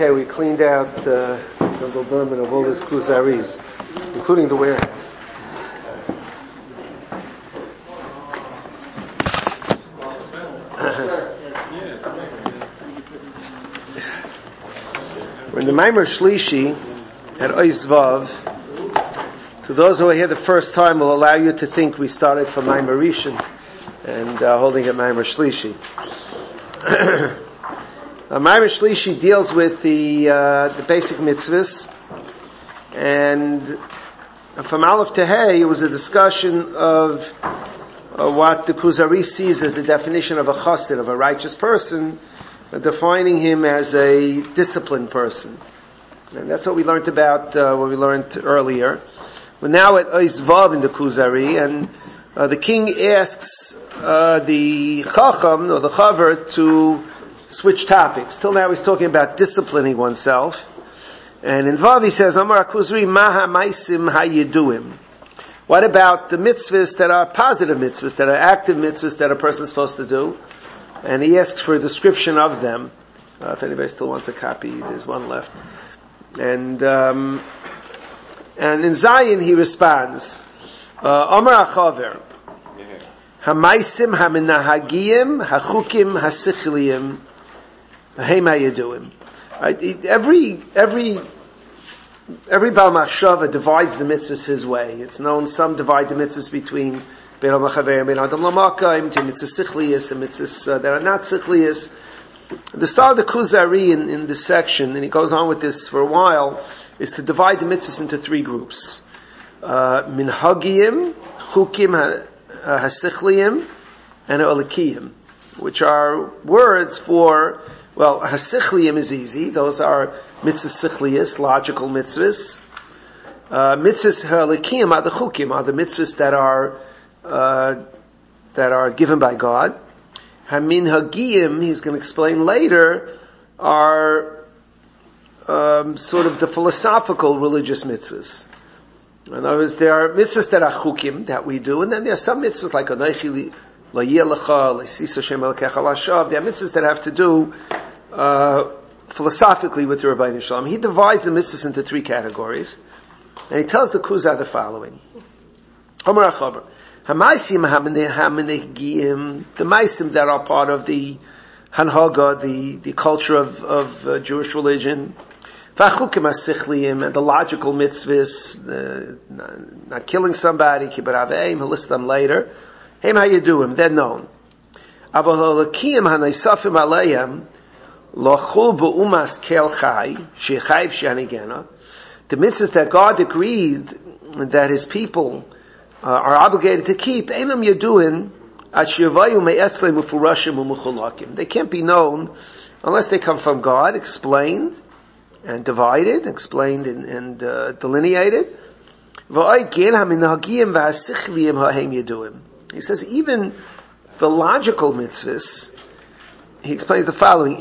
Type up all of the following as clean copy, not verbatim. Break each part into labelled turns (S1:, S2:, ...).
S1: Okay, we cleaned out the Berman of all his kuzaris, including the warehouse. We're in the Maimer Shlishi at Ois Vav. To those who are here the first time, will allow you to think we started from Maimer Rishon and holding at Maimer Shlishi. Maimer Shlishi deals with the basic mitzvahs, and from Aleph to Hey, it was a discussion of what the Kuzari sees as the definition of a chassid, of a righteous person, defining him as a disciplined person. And that's what we learned about, what we learned earlier. We're now at Ois Vav in the Kuzari, and the king asks the Chacham, or the Chaver, to switch topics. Till now he's talking about disciplining oneself. And in Vav he says, Amar HaKuzari, Maha Maisim Hayeduim. What about the mitzvahs that are positive mitzvahs, that are active mitzvahs that a person is supposed to do? And he asks for a description of them. If anybody still wants a copy, there's one left. And in Zion he responds, Amar HaChaver, Hamaisim Haminahagiyim Hachukim Hasichliim Hey Mayeduim. Right? Every Baal Machshava divides the mitzvahs his way. It's known some divide the mitzvahs between Bein HaMachaver and Bein Adam Lamakayim, to mitzvahs sichlius and mitzvahs that are not sichlius. The start of the Kuzari in this section, and he goes on with this for a while, is to divide the mitzvahs into three groups. Minhagiyim, Chukim Hasichliim, and Olikiyim, which are words for, well, Hasichliim is easy. Those are mitzvahs sichlius, logical mitzvahs. Mitzvahs Olikiyim are the Chukim, are the mitzvahs that are given by God. Haminhagiyim, he's going to explain later, are sort of the philosophical religious mitzvahs. In other words, there are mitzvahs that are chukim, that we do, and then there are some mitzvahs like Anochi La'yelecha, L'sis Hashem Elokecha L'Shav. There are mitzvahs that have to do philosophically with the Rabbeinu Shalom. He divides the mitzvahs into three categories, and he tells the Kuzah the following. Omer HaChaver, Hamaisim Haminegiyim, the Maisim that are part of the Hanhaga, the culture of Jewish religion, V'achukim HaSichliim, and the logical mitzvahs, not killing somebody, Kibbut Aveim, he'll list them later. Hey, how you doing? They're known. Aval Halakim HaNaisafim Aleim, Lochul B'umas Kel Chai, Shechayv Shanigena, the mitzvahs that God agreed that His people are obligated to keep, Einam Yaduin, At Shivayu Me'etzle Mufurashim Umuchulakim. They can't be known unless they come from God, explained and divided, explained and delineated. He says even the logical mitzvahs, he explains the following,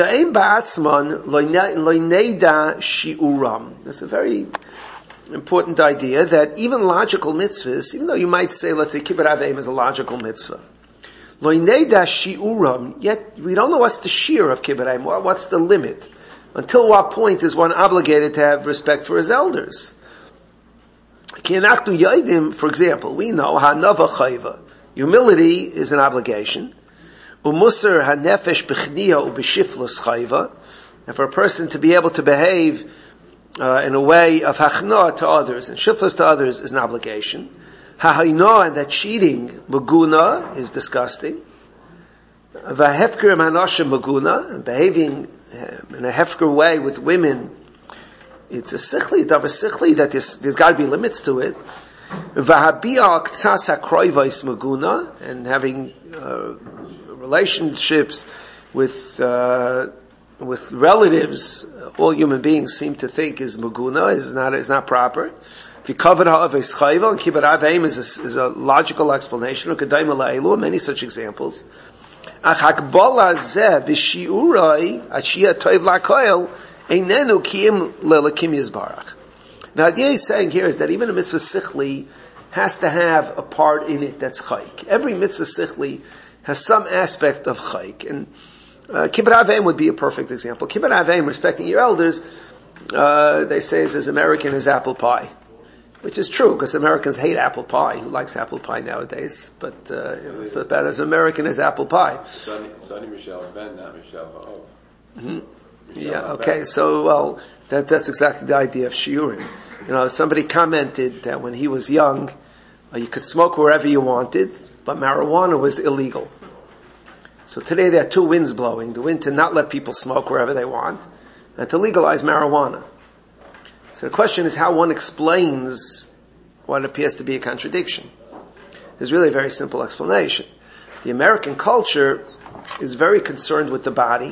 S1: That's a very important idea, that even logical mitzvahs, even though you might say, let's say Kibbut Aveim is a logical mitzvah, yet we don't know what's the shear of Kibbut Aveim, what's the limit. Until what point is one obligated to have respect for his elders? For example, we know hanava chayva. Humility is an obligation. Umusar hanefesh b'chniya u'b'shiflus chayva. And for a person to be able to behave in a way of hachna to others and shiflus to others is an obligation. Ha'hayna, and that cheating maguna is disgusting. V'hefker hanashim maguna, and behaving in a hefker way with women, it's a sichli, that there's got to be limits to it. And having relationships with relatives, all human beings seem to think is maguna, is not proper. If you cover ha'aves chayva, and kibbut aveim is a logical explanation, or many such examples. Now, the idea he's saying here is that even a mitzvah sichli has to have a part in it that's chayk. Every mitzvah sichli has some aspect of chayk. And Kibbut Aveim would be a perfect example. Kibbut Aveim, respecting your elders, they say is as American as apple pie. Which is true, because Americans hate apple pie. Who likes apple pie nowadays? But, it's about as American as apple pie.
S2: Sonny Michelle Ben, not Michelle Ha'ov.
S1: Mm-hmm. Yeah, okay, so, well, that's exactly the idea of shiurim. Somebody commented that when he was young, you could smoke wherever you wanted, but marijuana was illegal. So today there are two winds blowing. The wind to not let people smoke wherever they want, and to legalize marijuana. So the question is how one explains what appears to be a contradiction. There's really a very simple explanation. The American culture is very concerned with the body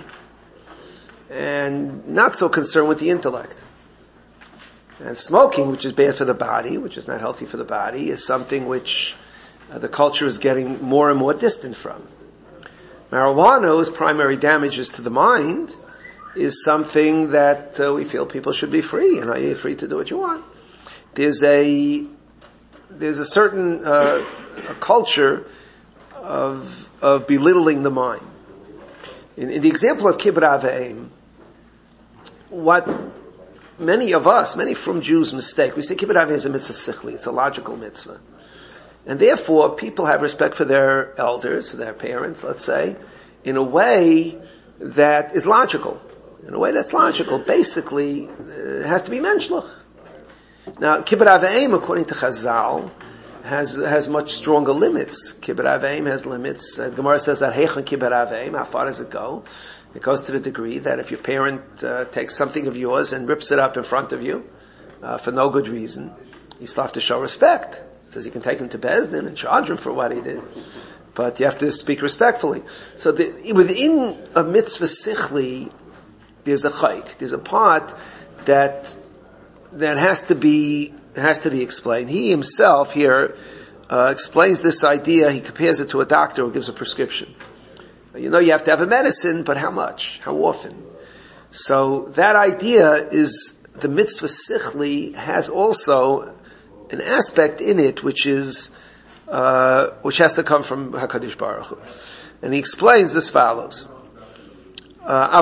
S1: and not so concerned with the intellect. And smoking, which is bad for the body, which is not healthy for the body, is something which the culture is getting more and more distant from. Marijuana's primary damages to the mind is something that we feel people should be free, and you're free to do what you want. There's a certain a culture of belittling the mind. In the example of Kibbut Aveim, what many from Jews mistake, we say Kibbut Aveim is a mitzvah sichli, it's a logical mitzvah. And therefore, people have respect for their elders, for their parents, let's say, in a way that is logical. In a way that's logical. Basically, it has to be menschlich. Now, Kibbut Aveim, according to Chazal, has much stronger limits. Kibbut Aveim has limits. The Gemara says that Heichon Kibbut Aveim, how far does it go? It goes to the degree that if your parent takes something of yours and rips it up in front of you for no good reason, you still have to show respect. It says you can take him to Beis Din and charge him for what he did, but you have to speak respectfully. So within a mitzvah sichli, there's a chayk. There's a part that has to be explained. He himself here explains this idea. He compares it to a doctor who gives a prescription. You have to have a medicine, but how much? How often? So that idea is the mitzvah sichli has also an aspect in it which has to come from HaKadosh Baruch Hu. And he explains as follows. I'm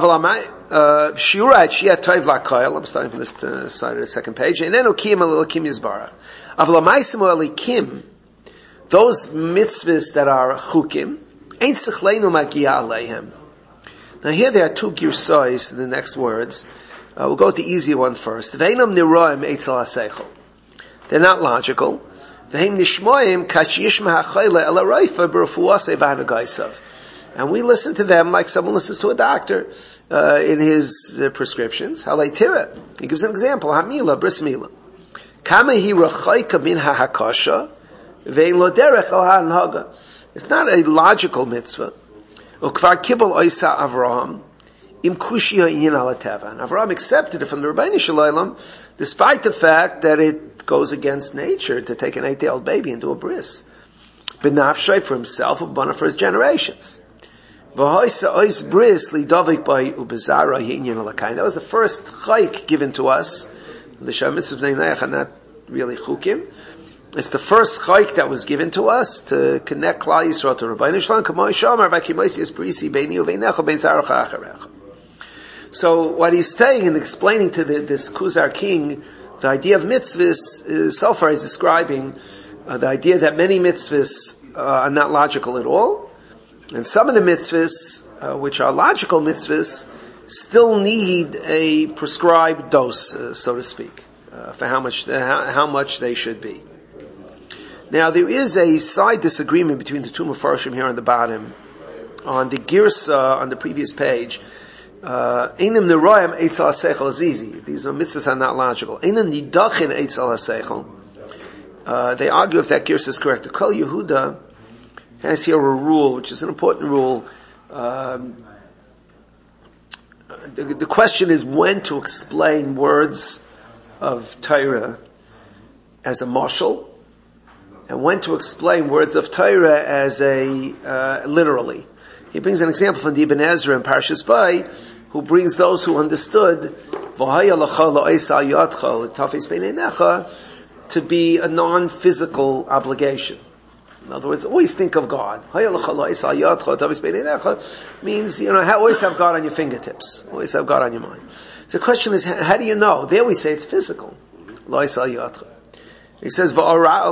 S1: starting from this side of the second page. Those mitzvahs that are chukim, now here there are two girsais in the next words. We'll go with the easier one first. They're not logical. And we listen to them like someone listens to a doctor in his prescriptions. He gives an example. Hamila, bris mila. It's not a logical mitzvah. Avraham accepted it from the Rabbeinu Shalom, despite the fact that it goes against nature to take an 8-day-old baby and do a bris. B'nafshay for himself, but for his generations. That was the first chayk given to us. The Shamitzvah are not really chukim. It's the first chayk that was given to us to connect Klal Yisrael to Rabbeinu Shalom. So what he's saying and explaining to this Kuzar king, the idea of mitzvahs is, so far he's describing the idea that many mitzvahs are not logical at all, and some of the mitzvahs, which are logical mitzvahs, still need a prescribed dose, so to speak, for how much they should be. Now there is a side disagreement between the two Mefarshim here on the bottom, on the Girsa on the previous page. Einim neroyam eitz al hasechel is easy. These mitzvahs are not logical. Einim nidachin eitz al hasechel. They argue if that Girsa is correct. The Kol Yehuda has here a rule, which is an important rule. The question is when to explain words of Torah as a mashal, and when to explain words of Torah as literally. He brings an example from the Ibn Ezra in Parshas Bay, who brings those who understood to be a non-physical obligation. In other words, always think of God. Means, always have God on your fingertips. Always have God on your mind. So the question is, how do you know? There we say it's physical. He says, the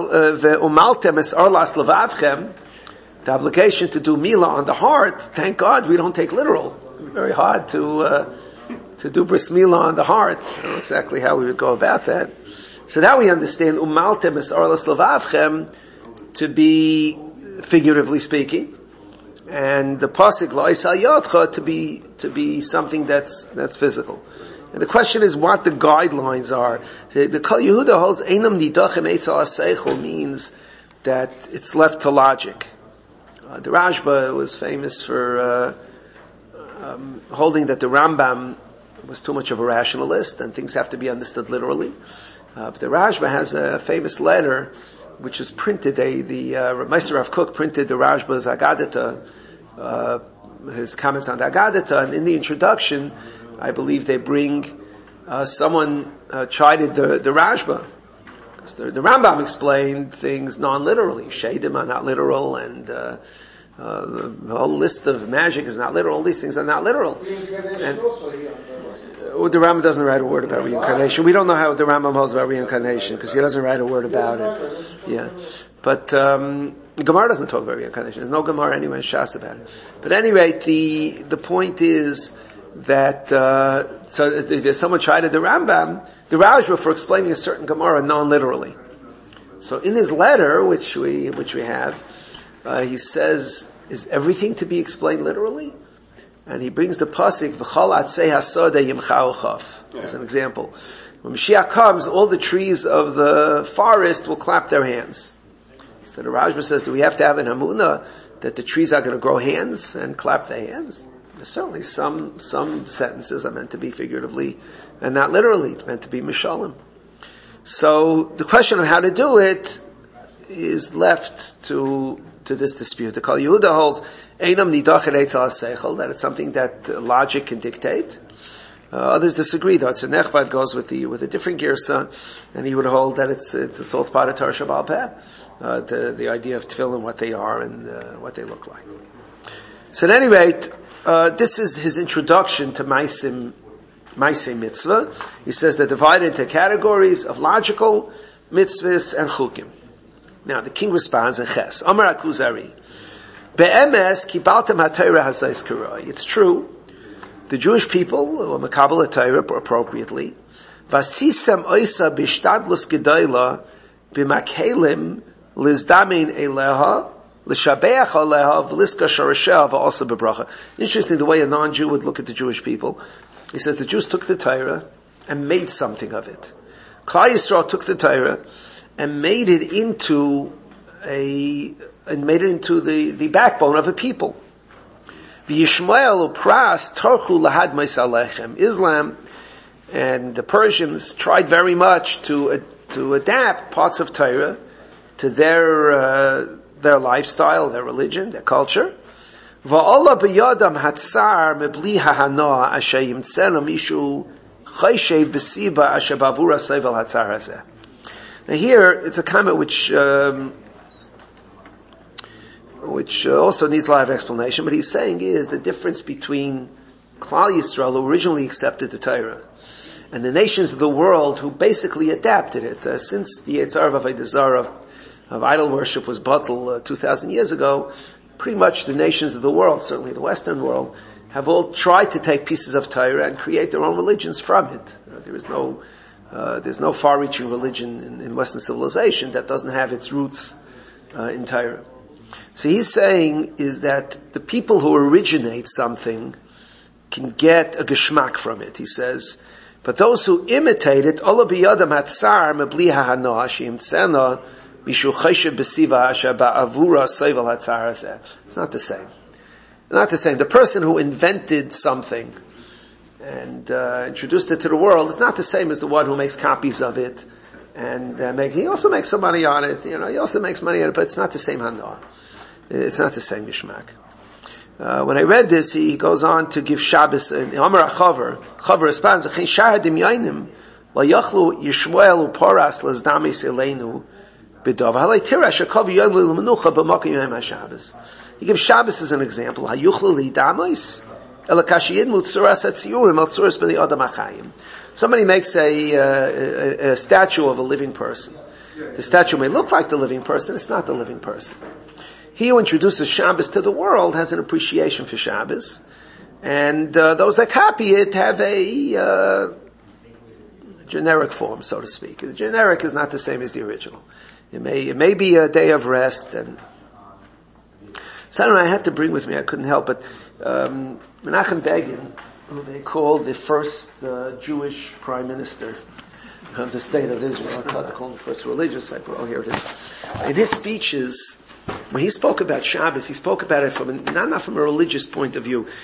S1: obligation to do Mila on the heart, thank God we don't take literal. Very hard to do bris Mila on the heart. I don't know exactly how we would go about that. So that we understand, umaltem es orlas levavchem, to be, figuratively speaking, and the pasuk lo'is hayotcha to be something that's physical. And the question is what the guidelines are. The Kol Yehuda holds einam nidachem eitzal aseichel means that it's left to logic. The Rashba was famous for holding that the Rambam was too much of a rationalist and things have to be understood literally. But the Rashba has a famous letter which is printed. The Meister Rav Kook printed the Rashba's Agadata, his comments on the Agadata, and in the introduction, I believe they bring someone chided the Rashba. Because the Rambam explained things non-literally. Shadim are not literal, and the whole list of magic is not literal. All these things are not literal. And the Rambam doesn't write a word about reincarnation. We don't know how the Rambam holds about reincarnation because he doesn't write a word about it. Yeah, but the Gemara doesn't talk about reincarnation. There's no Gemara anywhere in Shas about it. But at any rate, the point is that there's someone chided the Rambam, the Rashba, for explaining a certain Gemara non-literally. So in his letter, which we have, he says, is everything to be explained literally? And he brings the pasuk, v'chol atzei hasoda yimchau chaf, as an example. When Mashiach comes, all the trees of the forest will clap their hands. So the Rashba says, do we have to have an hamunah that the trees are going to grow hands and clap their hands? There's certainly some sentences are meant to be figuratively and not literally. It's meant to be mishalim. So the question of how to do it is left to this dispute. The Kol Yehuda holds einam nidachet eitzal seichel, that it's something that logic can dictate. Others disagree, though. It's a Nechbad goes with a different girsa, and he would hold that it's a salt part of Torah Shabbat Peh, the idea of tefillin, what they are and what they look like. So at any rate, this is his introduction to Maisim Mitzvah. He says they're divided into categories of logical mitzvahs and chukim. Now the king responds in Ches, Amar Akuzari, Be'emes kibaltem ha-Torah hazais karoi. It's true, the Jewish people were makabel ha-Torah appropriately. Vasisem oisa b'shtadlus gedoyla b'makhelim lizdamin eleha l'shabeach aleha v'liska shorasheh v'osa b'bracha. Interesting the way a non-Jew would look at the Jewish people. He says the Jews took the Torah and made something of it. Klal Yisrael took the Torah and made it into the backbone of a people. V'yishmael upras torchu lahad meisalechem. Islam and the Persians tried very much to adapt parts of Torah to their lifestyle, their religion, their culture. Va'ola b'yadam hatzar mebli hahanoa asher yimtzenu mishu chayshev b'siba asher bavura seivel hatzar hazeh. Now here, it's a comment which also needs a lot of explanation, but he's saying is the difference between Klal Yisrael, who originally accepted the Torah, and the nations of the world who basically adapted it. Since the Yetzer of Avodah Zarah of idol worship was bottled 2,000 years ago, pretty much the nations of the world, certainly the Western world, have all tried to take pieces of Torah and create their own religions from it. There's no far-reaching religion in Western civilization that doesn't have its roots in Torah. So he's saying is that the people who originate something can get a geschmack from it. He says, but those who imitate it, ola biyadam hatzar mebli hahanoah sheimtzena mishu chayshev b'siva asher ba'avura seivel hatzar hazeh. It's not the same. Not the same. The person who invented something and introduced it to the world is not the same as the one who makes copies of it and he also makes some money on it. He also makes money on it, but it's not the same hanoah. It's not the same geschmack. When I read this, he goes on to give Shabbos and Amar Chaver responds, "V'chein shar dimyainim la yachlu Yishmael u'Poras lazdamis eleinu B'dov. Halei tira shekav yom l'menucha b'makom yom haShabbos. He gives Shabbos as an example. Hayuchlu li'damos elakashiyid mutzuras atziurim al tzuras b'nei adam achayim. Somebody makes a statue of a living person. The statue may look like the living person. It's not the living person. He who introduces Shabbos to the world has an appreciation for Shabbos, and those that copy it have a generic form, so to speak. The generic is not the same as the original. It may be a day of rest, and so I don't know, I had to bring with me, I couldn't help it. Menachem Begin, who they called the first Jewish prime minister of the state of Israel. I thought they called him the first religious. Here it is. In his speeches, when he spoke about Shabbos, he spoke about it from not from a religious point of view.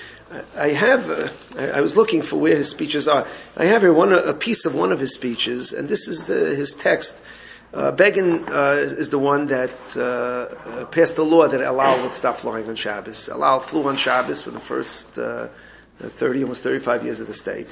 S1: I was looking for where his speeches are. I have here a piece of one of his speeches, and this is his text. Begin is the one that passed the law that El Al would stop flying on Shabbos. El Al flew on Shabbos for the first almost 35 years of the state.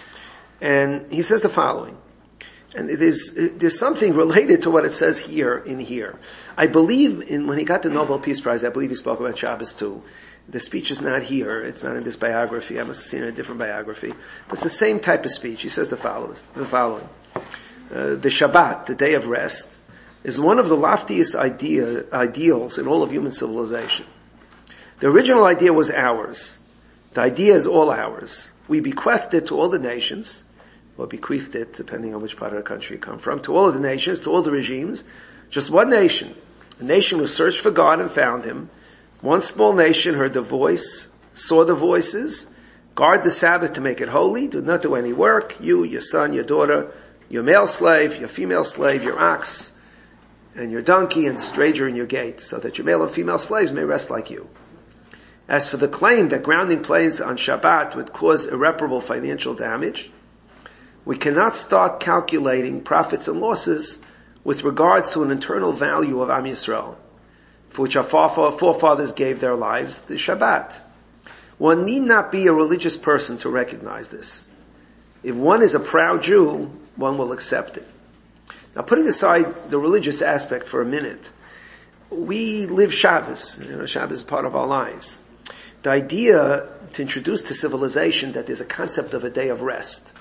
S1: And he says the following. And there's something related to what it says here. I believe when he got the Nobel Peace Prize, I believe he spoke about Shabbos too. The speech is not here. It's not in this biography. I must have seen it in a different biography. But it's the same type of speech. He says the following. The Shabbat, the day of rest, is one of the loftiest ideals in all of human civilization. The original idea was ours. The idea is all ours. We bequeathed it to all the nations, or bequeathed it, depending on which part of the country you come from, to all of the nations, to all the regimes. Just one nation. A nation who searched for God and found Him. One small nation heard the voice, saw the voices, guard the Sabbath to make it holy, do not do any work, you, your son, your daughter, your male slave, your female slave, your ox, and your donkey, and the stranger in your gate, so that your male and female slaves may rest like you. As for the claim that grounding planes on Shabbat would cause irreparable financial damage, we cannot start calculating profits and losses with regards to an internal value of Am Yisrael, for which our forefathers gave their lives, the Shabbat. One need not be a religious person to recognize this. If one is a proud Jew, one will accept it. Now, putting aside the religious aspect for a minute, we live Shabbos. Shabbos is part of our lives. The idea to introduce to civilization that there's a concept of a day of rest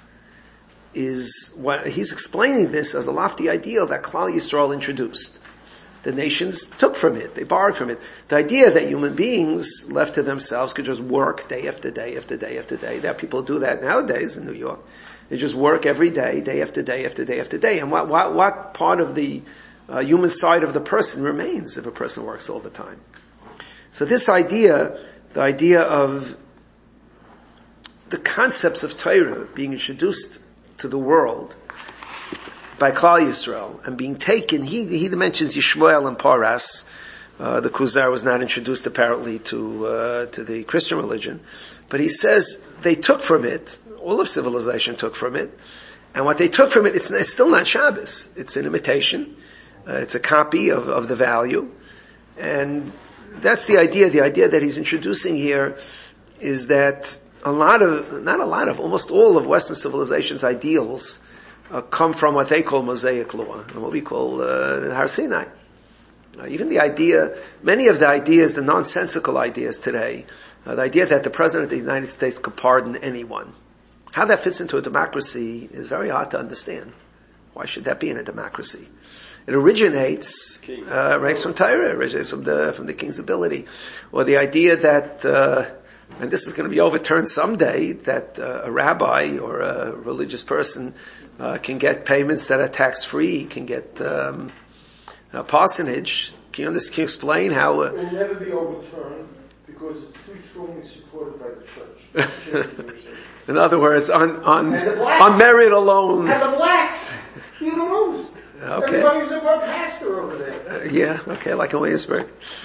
S1: is what he's explaining this as a lofty ideal that Klal Yisrael introduced. The nations took from it. They borrowed from it. The idea that human beings left to themselves could just work day after day after day after day. There are people who do that nowadays in New York. They just work every day, day after day after day after day. And what part of the human side of the person remains if a person works all the time? So this idea, the idea of the concepts of Torah being introduced to the world by Klal Yisrael and being taken, he mentions Yishmael and Paras. The Kuzar was not introduced apparently to the Christian religion, but he says they took from it, all of civilization took from it, and what they took from it, it's still not Shabbos. It's an imitation. It's a copy of the value, and that's the idea. The idea that he's introducing here is that almost all of Western civilization's ideals come from what they call Mosaic law, and what we call Har Sinai. Even the idea, many of the ideas, the nonsensical ideas today, the idea that the President of the United States could pardon anyone, how that fits into a democracy is very hard to understand. Why should that be in a democracy? It originates from Torah, originates from the king's ability, or the idea that, and this is going to be overturned someday, that a rabbi or a religious person can get payments that are tax-free, can get parsonage. Can you explain how...
S3: It will never be overturned because it's too strongly supported by the church.
S1: In other words, on merit alone.
S3: And the blacks, you're the most.
S1: Okay.
S3: Everybody's a pastor over there.
S1: Okay, like in Williamsburg.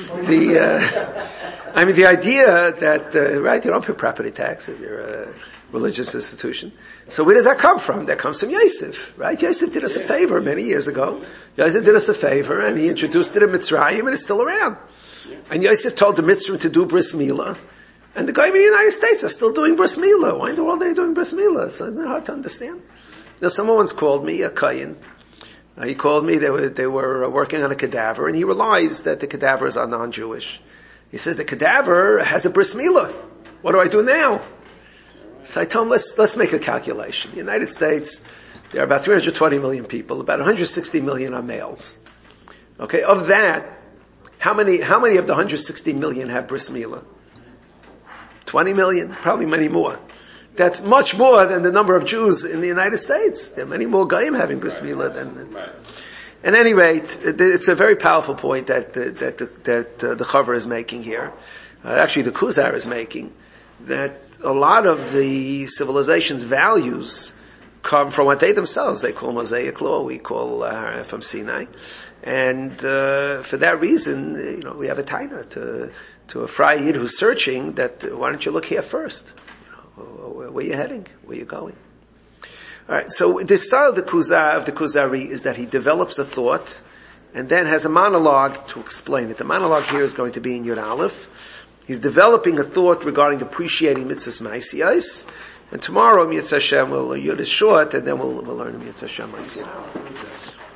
S1: The idea that, right, you don't pay property tax if you're a religious institution. So where does that come from? That comes from Yosef, right? Yosef did us a favor many years ago. Yosef did us a favor and he introduced it in Mitzrayim and it's still around. And Yosef told the Mitzrayim to do bris milah. And the guy in the United States are still doing bris milah. Why in the world are they doing bris milah? It's not hard to understand. Someone once called me, a Kayin, He called me, they were working on a cadaver, and he realized that the cadavers are non-Jewish. He says, the cadaver has a bris milah. What do I do now? So I told him, let's make a calculation. In the United States, there are about 320 million people, about 160 million are males. Okay, of that, how many of the 160 million have bris milah? 20 million? Probably many more. That's much more than the number of Jews in the United States. There are many more Goyim having bris milah than.
S2: Right.
S1: At any rate, it's a very powerful point that the Chaver is making here. Actually, the Kuzar is making that a lot of the civilization's values come from what they themselves they call Mosaic law. We call from Sinai, and for that reason, we have a taina to a Fry Yid who's searching. That why don't you look here first? Where are you heading? Where are you going? All right. So the style of the Kuzari is that he develops a thought and then has a monologue to explain it. The monologue here is going to be in Yud Aleph. He's developing a thought regarding appreciating mitzvahs ma'asiyos. And tomorrow, Mitzvah Hashem, Yud is short, and then we'll learn Mitzvah Hashem ma'asiyos.